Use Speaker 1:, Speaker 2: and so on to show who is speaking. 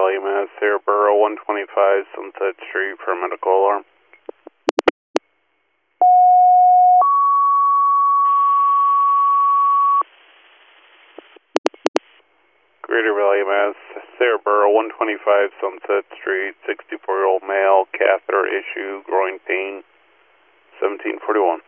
Speaker 1: Valley, Mass. Saraboro, 125 Sunset Street for medical alarm. Greater Valley, Mass. Saraboro, 125 Sunset Street, 64-year-old male, catheter issue, groin pain, 1741.